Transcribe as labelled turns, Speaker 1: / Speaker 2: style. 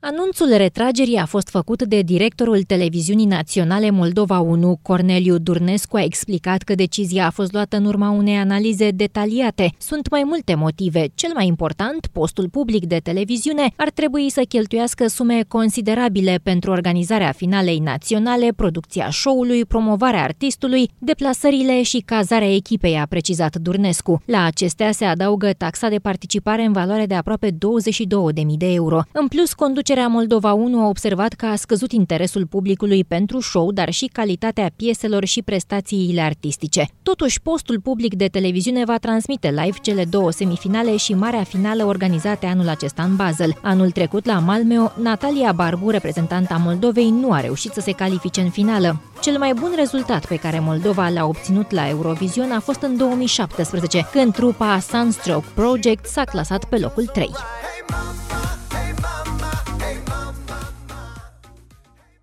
Speaker 1: Anunțul retragerii a fost făcut de directorul televiziunii naționale Moldova 1, Corneliu Durnescu. A explicat că decizia a fost luată în urma unei analize detaliate. Sunt mai multe motive. Cel mai important, postul public de televiziune ar trebui să cheltuiască sume considerabile pentru organizarea finalei naționale, producția show-ului, promovarea artistului, deplasările și cazarea echipei, a precizat Durnescu. La acestea se adaugă taxa de participare în valoare de aproape 22.000 de euro. În plus, conducerea Moldova 1 a observat că a scăzut interesul publicului pentru show, dar și calitatea pieselor și prestațiile artistice. Totuși, postul public de televiziune va transmite live cele două semifinale și marea finală organizate anul acesta în Basel. Anul trecut, la Malmö, Natalia Barbu, reprezentanta Moldovei, nu a reușit să se califice în finală. Cel mai bun rezultat pe care Moldova l-a obținut la Eurovision a fost în 2017, când trupa Sunstroke Project s-a clasat pe locul 3.